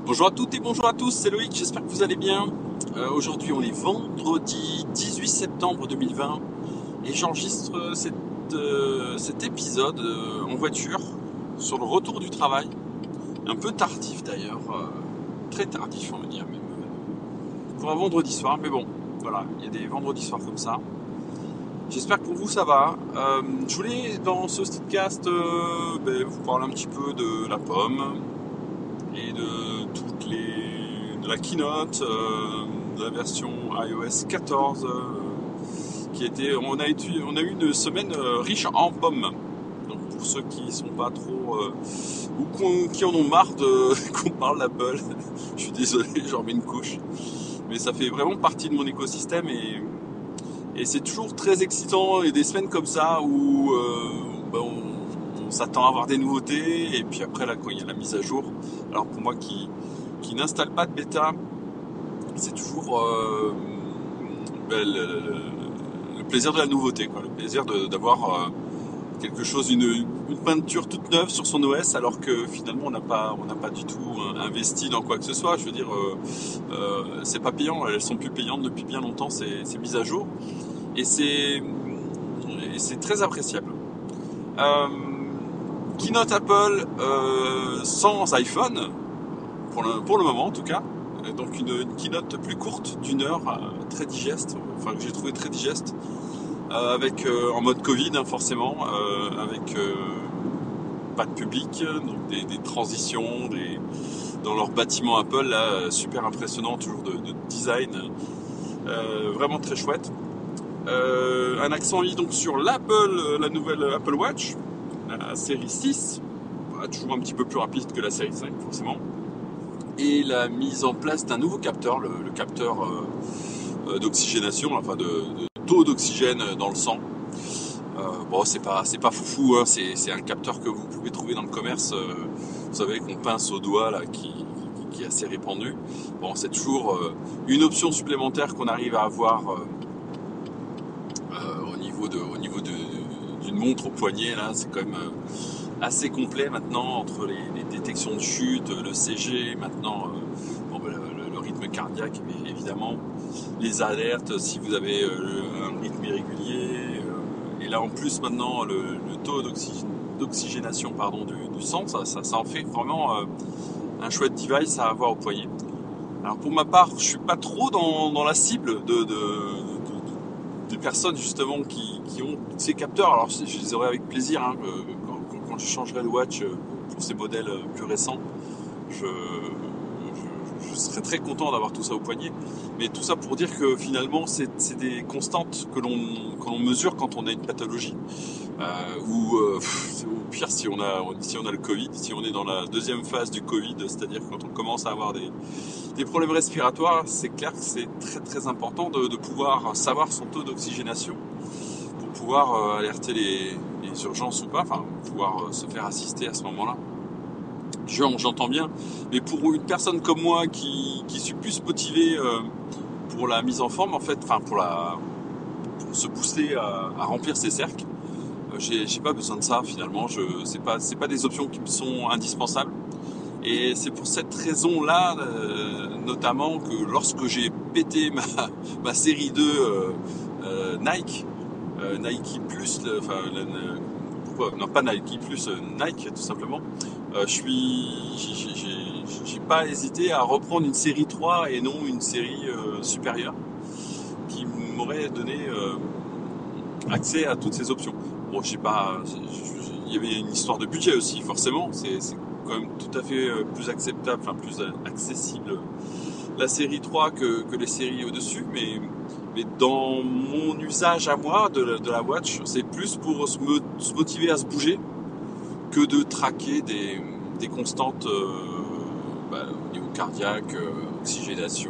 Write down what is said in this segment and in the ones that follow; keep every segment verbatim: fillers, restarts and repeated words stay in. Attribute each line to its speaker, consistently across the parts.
Speaker 1: Bonjour à toutes et bonjour à tous, c'est Loïc, j'espère que vous allez bien. Euh, aujourd'hui on est vendredi dix-huit septembre deux mille vingt et j'enregistre cet, euh, cet épisode euh, en voiture sur le retour du travail. Un peu tardif d'ailleurs, euh, très tardif on va dire même, euh, pour un vendredi soir, mais bon, voilà, il y a des vendredis soirs comme ça. J'espère que pour vous ça va. Euh, je voulais dans ce podcast euh, ben, vous parler un petit peu de la pomme et de toutes les de la keynote, euh, de la version iOS quatorze, euh, qui était, on a été, on a eu une semaine euh, riche en pommes. Donc pour ceux qui sont pas trop euh, ou qui en ont marre de qu'on parle d'Apple, je suis désolé, j'en mets une couche. Mais ça fait vraiment partie de mon écosystème et et c'est toujours très excitant et des semaines comme ça où euh, ben on, on s'attend à avoir des nouveautés et puis après là quand il y a la mise à jour. Alors pour moi qui qui n'installe pas de bêta, c'est toujours euh, ben, le, le, le plaisir de la nouveauté, quoi, le plaisir de, d'avoir euh, quelque chose, une, une peinture toute neuve sur son O S, alors que finalement on n'a pas, on n'a pas du tout investi dans quoi que ce soit. Je veux dire, euh, euh, c'est pas payant, elles sont plus payantes depuis bien longtemps ces, ces mises à jour, et c'est, et c'est très appréciable. Euh, Keynote Apple euh, sans iPhone, pour le, pour le moment en tout cas. Donc une, une keynote plus courte, d'une heure, euh, très digeste, enfin que j'ai trouvé très digeste, euh, avec euh, en mode Covid hein, forcément, euh, avec euh, pas de public, donc des, des transitions, des, dans leur bâtiment Apple là, super impressionnant, toujours de, de design, euh, vraiment très chouette. Euh, un accent mis donc sur l'Apple, la nouvelle Apple Watch, la série six, bah, toujours un petit peu plus rapide que la série cinq forcément. Et la mise en place d'un nouveau capteur, le, le capteur euh, d'oxygénation, enfin de, de taux d'oxygène dans le sang. Euh, bon, c'est pas c'est pas foufou, hein, c'est, c'est un capteur que vous pouvez trouver dans le commerce. Euh, vous savez qu'on pince au doigt là, qui, qui, qui est assez répandu. Bon, c'est toujours euh, une option supplémentaire qu'on arrive à avoir euh, euh, au niveau de au niveau de, d'une montre au poignet là. C'est quand même euh, assez complet maintenant, entre les, les détections de chute, le C G, maintenant euh, bon, le, le, le rythme cardiaque, mais évidemment les alertes si vous avez euh, un rythme irrégulier, euh, et là en plus maintenant le, le taux d'oxygé, d'oxygénation pardon, du, du sang, ça, ça, ça en fait vraiment euh, un chouette device à avoir au poignet. Alors pour ma part, je suis pas trop dans, dans la cible de, de, de, de, de personnes justement qui, qui ont ces capteurs. Alors je, je les aurais avec plaisir, hein, quand, quand je changerai le watch pour ces modèles plus récents, je, je, je serais très content d'avoir tout ça au poignet. Mais tout ça pour dire que finalement, c'est, c'est des constantes que l'on, que l'on mesure quand on a une pathologie. Euh, ou euh, au pire, si on, a, si on a le Covid, si on est dans la deuxième phase du Covid, c'est-à-dire quand on commence à avoir des, des problèmes respiratoires, c'est clair que c'est très très important de, de pouvoir savoir son taux d'oxygénation pour pouvoir euh, alerter les les urgences ou pas, enfin pouvoir se faire assister à ce moment-là. J'entends bien, mais pour une personne comme moi qui, qui suis plus motivé euh, pour la mise en forme, en fait, enfin pour la pour se booster à, à remplir ses cercles, euh, j'ai, j'ai pas besoin de ça finalement. Je c'est pas c'est pas des options qui me sont indispensables. Et c'est pour cette raison-là, euh, notamment, que lorsque j'ai pété ma ma série deux euh, euh, Nike. Euh, Nike Plus, le, enfin, le, pourquoi, non pas Nike Plus, euh, Nike tout simplement. Euh, je suis, j'ai, j'ai, j'ai pas hésité à reprendre une série trois et non une série euh, supérieure, qui m'aurait donné euh, accès à toutes ces options. Bon, je sais pas, il y avait une histoire de budget aussi, forcément. C'est, c'est quand même tout à fait euh, plus acceptable, enfin plus accessible la série trois que, que les séries au-dessus, mais Mais dans mon usage à moi de la, de la watch, c'est plus pour se, me, se motiver à se bouger que de traquer des, des constantes euh, bah, au niveau cardiaque, euh, oxygénation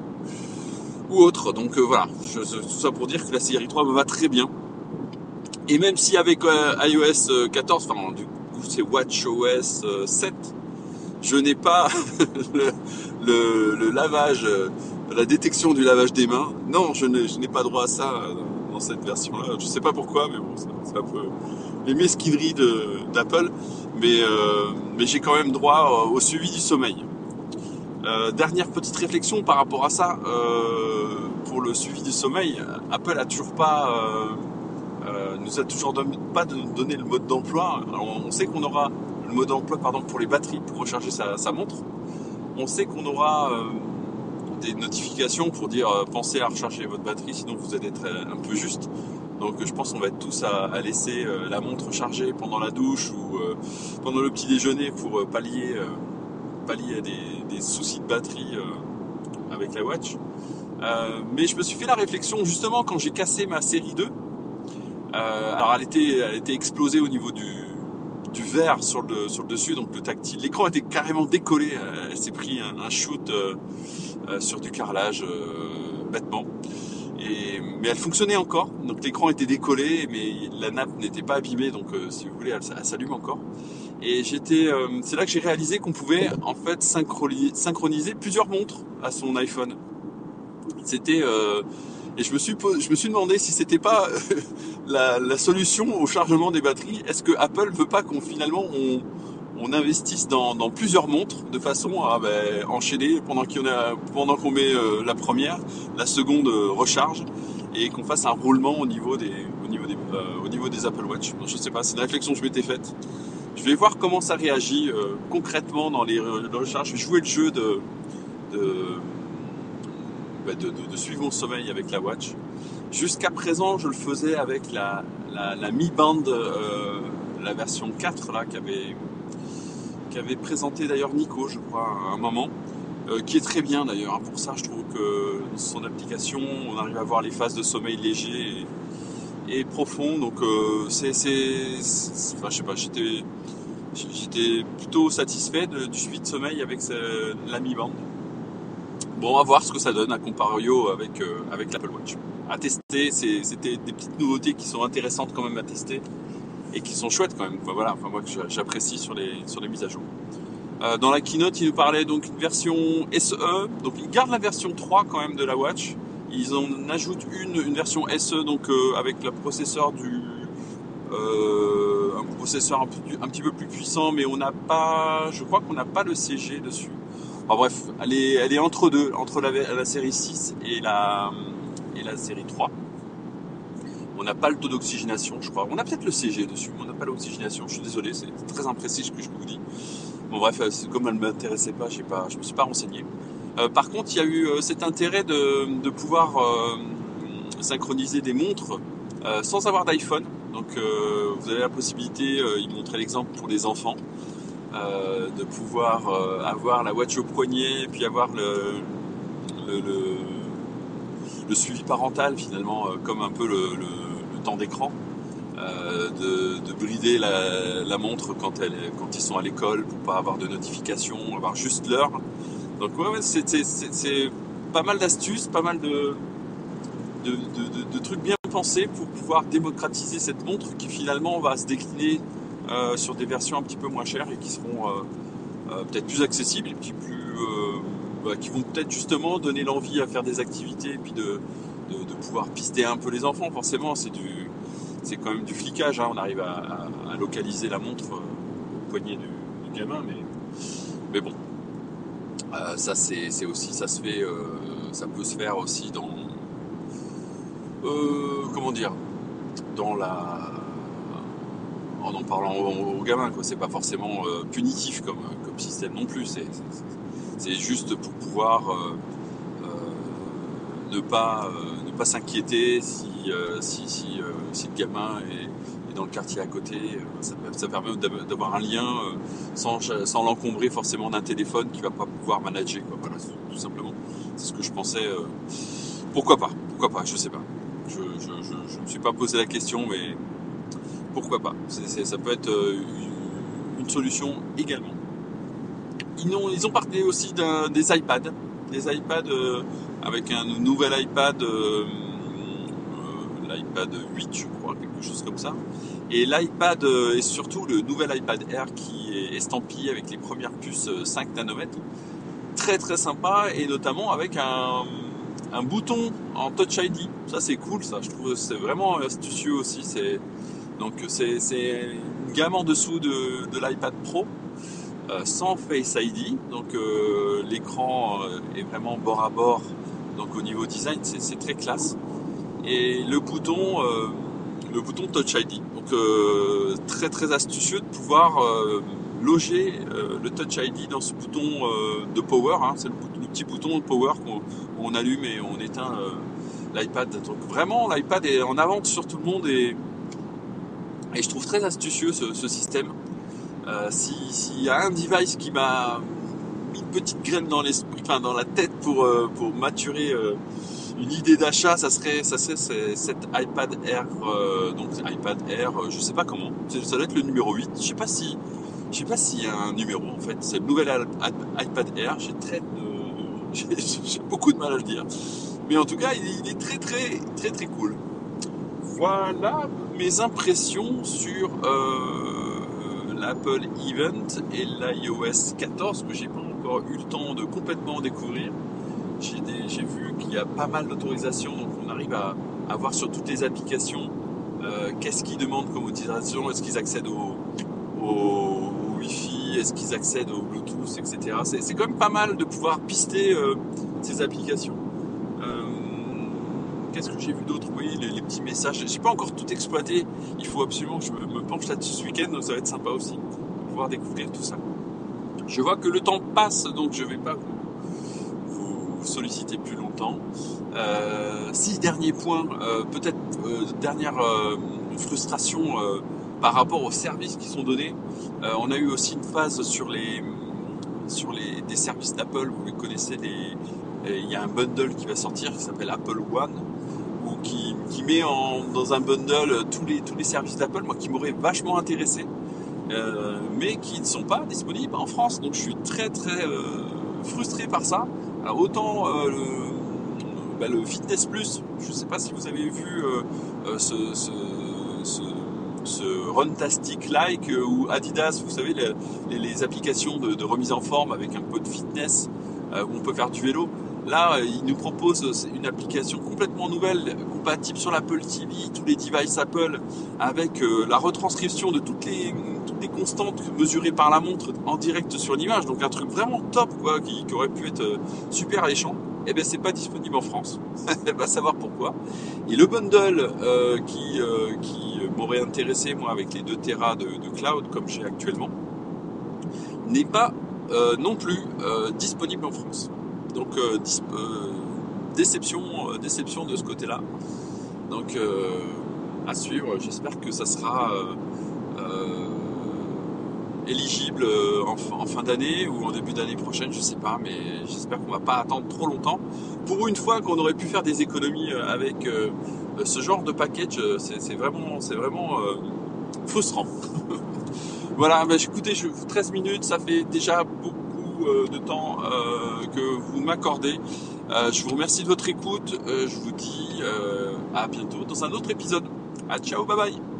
Speaker 1: ou autre. Donc euh, voilà, je, tout ça pour dire que la série trois me va très bien. Et même si avec euh, iOS quatorze, enfin du coup c'est WatchOS euh, sept, je n'ai pas le, le, le lavage, la détection du lavage des mains. Non, je, ne, je n'ai pas droit à ça dans cette version-là. Je sais pas pourquoi, mais bon, c'est un peu les mesquineries de, d'Apple. Mais, euh, mais j'ai quand même droit au suivi du sommeil. Euh, dernière petite réflexion par rapport à ça, euh, pour le suivi du sommeil, Apple a toujours pas, euh, euh, nous a toujours don- pas donné le mode d'emploi. Alors, on sait qu'on aura le mode d'emploi, pardon, pour les batteries, pour recharger sa, sa montre. On sait qu'on aura euh, des notifications pour dire euh, pensez à recharger votre batterie, sinon vous allez être un peu juste. Donc je pense qu'on va être tous à, à laisser euh, la montre chargée pendant la douche ou euh, pendant le petit déjeuner pour euh, pallier, euh, pallier à des, des soucis de batterie euh, avec la watch. Euh, mais je me suis fait la réflexion justement quand j'ai cassé ma série deux. Euh, alors elle était, elle était explosée au niveau du, du verre sur le, sur le dessus, donc le tactile. L'écran était carrément décollé, elle s'est pris un, un shoot euh, euh, sur du carrelage euh, bêtement. Et, mais elle fonctionnait encore, donc l'écran était décollé, mais la nappe n'était pas abîmée, donc euh, si vous voulez, elle, elle s'allume encore. Et j'étais, euh, c'est là que j'ai réalisé qu'on pouvait en fait synchroniser, synchroniser plusieurs montres à son iPhone. C'était euh, et je me suis je me suis demandé si c'était pas la, la solution au chargement des batteries. Est-ce que Apple veut pas qu'on finalement on, on investisse dans, dans plusieurs montres de façon à ben, enchaîner pendant qu'il y en a, pendant qu'on met euh, la première, la seconde euh, recharge et qu'on fasse un roulement au niveau des au niveau des euh, au niveau des Apple Watch. Donc, je sais pas, c'est une réflexion que je m'étais faite. Je vais voir comment ça réagit euh, concrètement dans les, les recharges. Je vais jouer le jeu de de De, de, de suivre mon sommeil avec la watch. Jusqu'à présent, je le faisais avec la, la, la Mi Band, euh, la version quatre là, qu'avait, qu'avait présenté d'ailleurs Nico, je crois, à un moment, euh, qui est très bien d'ailleurs. Pour ça, je trouve que son application, on arrive à voir les phases de sommeil léger et, et profond. Donc, euh, c'est, c'est, c'est, enfin, je sais pas, j'étais, j'étais plutôt satisfait de, du suivi de sommeil avec ce, la Mi Band. Bon, on va voir ce que ça donne à compario avec, euh, avec l'Apple Watch. À tester, c'est, c'était des petites nouveautés qui sont intéressantes quand même à tester et qui sont chouettes quand même. Enfin, voilà, enfin, moi que j'apprécie sur les, sur les mises à jour. Euh, dans la keynote, il nous parlait donc une version S E, donc ils gardent la version trois quand même de la Watch. Ils en ajoutent une, une version S E donc euh, avec le processeur du, euh, un processeur un, peu, un petit peu plus puissant, mais on n'a pas, je crois qu'on n'a pas le C G dessus. Enfin bref, elle est, elle est entre deux, entre la, la série six et la, et la série trois. On n'a pas le taux d'oxygénation, je crois. On a peut-être le C G dessus, mais on n'a pas l'oxygénation. Je suis désolé, c'est très imprécis ce que je vous dis. Bon bref, comme elle ne m'intéressait pas, j'ai pas, je ne me suis pas renseigné. Euh, par contre, il y a eu euh, cet intérêt de, de pouvoir euh, synchroniser des montres euh, sans avoir d'iPhone. Donc euh, vous avez la possibilité, euh, il montrait l'exemple pour les enfants, Euh, de pouvoir euh, avoir la watch au poignet et puis avoir le, le, le, le suivi parental finalement euh, comme un peu le, le, le temps d'écran, euh, de, de brider la, la montre quand, elle, quand ils sont à l'école pour pas avoir de notification, avoir juste l'heure. Donc ouais, c'est, c'est, c'est, c'est pas mal d'astuces, pas mal de, de, de, de, de trucs bien pensés pour pouvoir démocratiser cette montre qui finalement va se décliner Euh, sur des versions un petit peu moins chères et qui seront euh, euh, peut-être plus accessibles et puis plus, euh, bah, qui vont peut-être justement donner l'envie à faire des activités et puis de, de, de pouvoir pister un peu les enfants. Forcément, c'est du, c'est quand même du flicage. Hein. On arrive à, à, à localiser la montre euh, au poignet du, du gamin, mais, mais bon, euh, ça c'est, c'est aussi, ça se fait, euh, ça peut se faire aussi dans, euh, comment dire, dans la en en parlant aux, aux gamins, quoi. C'est pas forcément euh, punitif comme, comme système non plus. C'est, c'est, c'est juste pour pouvoir euh, euh, ne pas euh, ne pas s'inquiéter si euh, si si, euh, si le gamin est, est dans le quartier à côté. Ça, ça permet d'avoir un lien euh, sans sans l'encombrer forcément d'un téléphone qui va pas pouvoir manager, quoi. Voilà, tout simplement. C'est ce que je pensais. Euh, pourquoi pas Pourquoi pas Je sais pas. Je je, je je me suis pas posé la question, mais pourquoi pas, c'est, c'est, ça peut être une, une solution également. Ils ont, ils ont parlé aussi d'un, des iPads, des iPads euh, avec un nouvel iPad, euh, euh, l'iPad huit je crois, quelque chose comme ça. Et l'iPad euh, et surtout le nouvel iPad Air qui est estampillé avec les premières puces cinq nanomètres. Très très sympa et notamment avec un, un bouton en Touch I D. Ça c'est cool, ça. Je trouve que c'est vraiment astucieux aussi. C'est Donc c'est, c'est une gamme en dessous de, de l'iPad Pro euh, sans Face I D. Donc euh, l'écran euh, est vraiment bord à bord. Donc au niveau design, c'est, c'est très classe. Et le bouton, euh, le bouton Touch I D. Donc euh, très très astucieux de pouvoir euh, loger euh, le Touch I D dans ce bouton euh, de power. Hein. C'est le, le petit bouton de power qu'on, qu'on allume et on éteint euh, l'iPad. Donc vraiment, l'iPad est en avance sur tout le monde et, et je trouve très astucieux ce, ce système. Euh, si, s'il y a un device qui m'a mis une petite graine dans l'esprit, enfin dans la tête pour euh, pour maturer euh, une idée d'achat, ça serait ça serait cet iPad Air, euh, donc iPad Air, euh, je sais pas comment, ça doit être le numéro huit. Je sais pas si je sais pas s'il y a un numéro en fait. C'est le nouvel iPad Air. J'ai très de, j'ai, j'ai beaucoup de mal à le dire, mais en tout cas il, il est très très très très cool. Voilà mes impressions sur euh, l'Apple Event et l'iOS quatorze que j'ai pas encore eu le temps de complètement découvrir. J'ai, des, j'ai vu qu'il y a pas mal d'autorisations, donc on arrive à, à voir sur toutes les applications euh, qu'est-ce qu'ils demandent comme autorisation, est-ce qu'ils accèdent au, au, au Wi-Fi, est-ce qu'ils accèdent au Bluetooth, et cetera. C'est, c'est quand même pas mal de pouvoir pister euh, ces applications. Euh, Qu'est-ce que j'ai vu d'autre? Oui, les, les petits messages. J'ai pas encore tout exploité. Il faut absolument que je me, me penche là-dessus ce week-end. Donc ça va être sympa aussi de pouvoir découvrir tout ça. Je vois que le temps passe, donc je vais pas vous, vous solliciter plus longtemps. Euh, six derniers points. Euh, peut-être euh, dernière euh, frustration euh, par rapport aux services qui sont donnés. Euh, on a eu aussi une phase sur les sur les des services d'Apple. Vous les connaissez. Les, il y a un bundle qui va sortir qui s'appelle Apple One, ou qui, qui met en, dans un bundle tous les, tous les services d'Apple, moi qui m'aurait vachement intéressé, euh, mais qui ne sont pas disponibles en France. Donc je suis très très euh, frustré par ça. Alors autant euh, le, bah, le Fitness Plus, je ne sais pas si vous avez vu euh, euh, ce, ce, ce, ce Runtastic Like euh, ou Adidas, vous savez les, les, les applications de, de remise en forme avec un peu de fitness euh, où on peut faire du vélo. Là, il nous propose une application complètement nouvelle, compatible sur l'Apple T V, tous les devices Apple, avec euh, la retranscription de toutes les, toutes les constantes mesurées par la montre en direct sur l'image. Donc un truc vraiment top, quoi, qui, qui aurait pu être euh, super alléchant. Eh bien, c'est pas disponible en France. On va savoir pourquoi. Et le bundle euh, qui, euh, qui m'aurait intéressé, moi, avec les deux téras de, de cloud, comme j'ai actuellement, n'est pas euh, non plus euh, disponible en France. Donc euh, dis- euh, déception, euh, déception de ce côté-là. Donc euh, à suivre. J'espère que ça sera euh, euh, éligible en, en fin d'année ou en début d'année prochaine, je sais pas, mais j'espère qu'on va pas attendre trop longtemps. Pour une fois qu'on aurait pu faire des économies avec euh, ce genre de package, c'est, c'est vraiment, c'est vraiment euh, frustrant. Voilà, bah, écoutez, je, treize minutes, ça fait déjà beaucoup de temps euh, que vous m'accordez. Euh, je vous remercie de votre écoute. Euh, je vous dis euh, à bientôt dans un autre épisode. À ciao, bye bye.